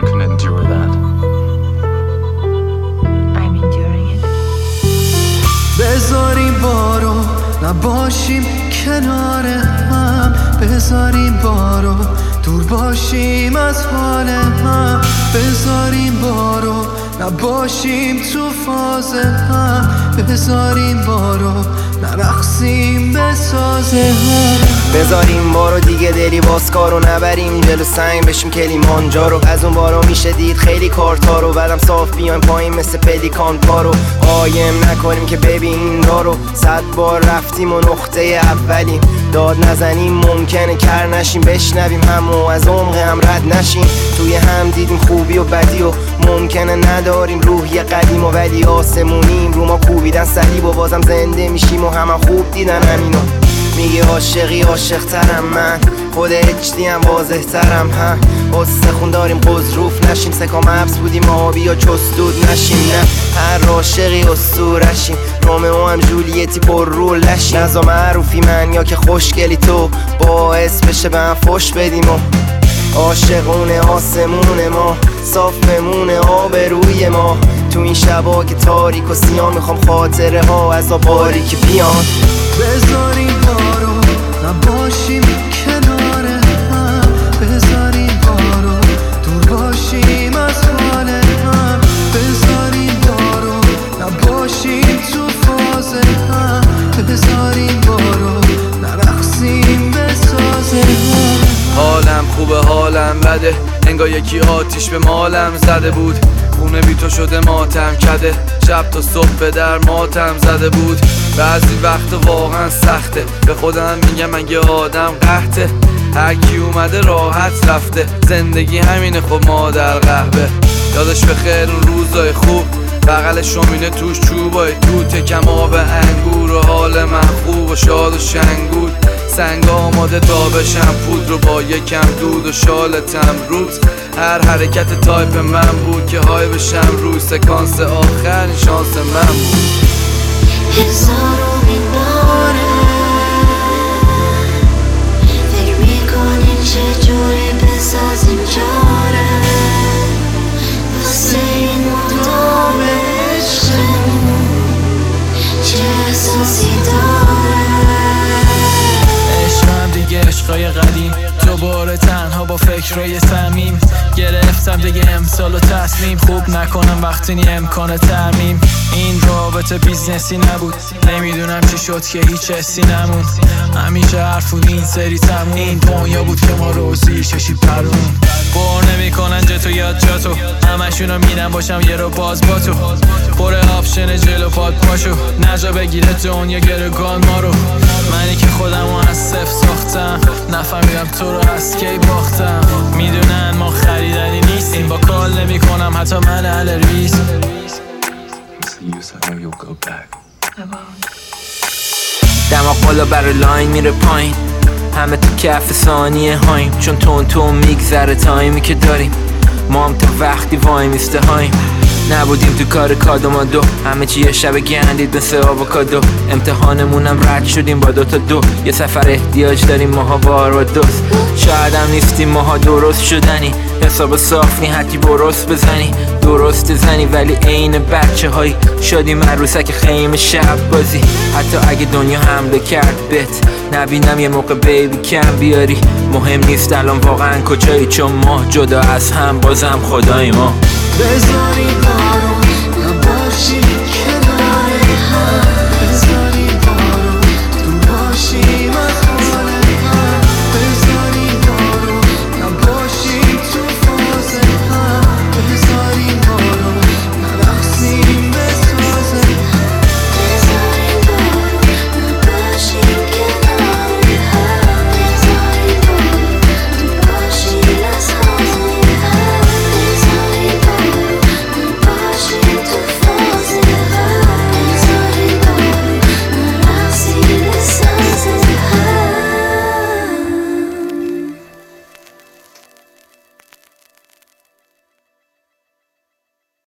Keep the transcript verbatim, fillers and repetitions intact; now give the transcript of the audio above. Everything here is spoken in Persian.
can endure that. I'm enduring it. بذاریم بارو نباشیم کنار هم، بذاریم بارو دور باشیم از حال هم، بذاریم بارو نباشیم تو فاز هم، بذاریم بارو نرقصیم به ساز هم، بذاریم بارو دیگه دلی باز کارو نبریم جلو سنگ بشیم کلیمانجارو. از اون بارو میشه دید خیلی کارتارو، بعدم صاف بیایم پایین مثل پلیکان پارو. قایم نکنیم که ببین دارو، صد بار رفتیم و نقطه اولیم. داد نزنیم ممکنه کر نشیم، بشنویم همو از عمق هم رد نشیم. توی هم دیدیم خوبی و بدی و ممکنه نداریم روحی قدیم و ولی آسمونیم. رو ما کوبیدن صلیب و بازم زنده میشیم و همه خوب دیدن همینو. میگه عاشقی عاشق ترم من، خود اچ دی هم واضح ترم هم. استخون داریم قضروف نشیم، سکام حبس بودیم آبی یا چستود نشیم. نه هر عاشقی اسطورشیم، رومئو هم جولیتی پر رول نشیم. نزا معروفی من یا که خوشگلی تو، باعث بشه به هم فش بدیم و عاشقونه آسمون ما صاف بمونه آبروی ما. تو این شبا که تاریک و سیاه میخوام خاطره ها از آباری که بیان. بذاریم بارو نباشیم کنار هم، بذاریم بارو دور باشیم از حال هم، بذاریم بارو نباشیم تو فاز هم، بذاریم بارو نرقصیم به ساز هم. حالم خوبه حالم بده، انگار یکی آتیش به مالم زده بود. خونه بی تو شده ماتم کده، شب تا صبح به در ماتم زده بود. بعضی وقت واقعا سخته، به خودم میگم من یه آدم قحطه. هر کی اومده راحت رفته، زندگی همینه خب مادر قهوه. یادش بخیر اون روزای خوب، بغل شومینه توش چوبای توته، کم آب انگور و حال من خوب و شاد و شنگول. سنگ آماده تا بشم پود رو با یکم دود و شالتم روز. هر حرکت تایپ من بود که های بشم روی سکانس آخر شانس من بود. هزارو میباره فکر میکنیم چجوری بسازیم چاره واسه این مدام عشقمون چه احساسی داره. عشقم دیگه عشقای قدیم، دوباره تنها با فکرای صمیم. گرفتم دیگه امسال و تصمیم، خوب نکنم وقتی نی امکان ترمیم. این رابطه بیزنسی نبود، نمیدونم چی شد که هیچ حسی نموند. همیشه حرف بود این سری تموم، این دنیا بود که ما رو زیر چشی پرون. بر نمیکنن جتو یاد جاتو، همشونو میرن باشم یه رو باز با تو. پر آپشن جلو پاد پاشو، نجا بگیره دنیا گرگان ما رو. منی که خودمو از صفر ساختم، نفهمیدم تو رو از کی باختم. میدونن ما خریدنی نیستیم، با کال نمی کنم حتی من اهل ریس. دماغ بالا برای لاین میره پایین، همه تو کف ثانیه هاییم. چون تون تون میگذره تایمی که داریم، ما هم تا وقتی وای میسته هاییم. نبودیم تو کار کادومادو، همه چی یه شب گندید مثل آووکادو. امتحانمونم رد شدیم با دوتا دو، یه سفر احتیاج داریم ماها بار و دوست. شاید هم نیستیم ماها درست شدنی، حساب صاف نی حتی برست بزنی. درست زنی ولی عین بچه هایی شدیم عروسک خیمه شب بازی. حتی اگه دنیا حمله کرد بهت نبینم یه موقع بیبی کم بیاری. مهم نیست الان واقعا کجایی، چون ما جدا از هم بازم خدای ما. بذاریم بارو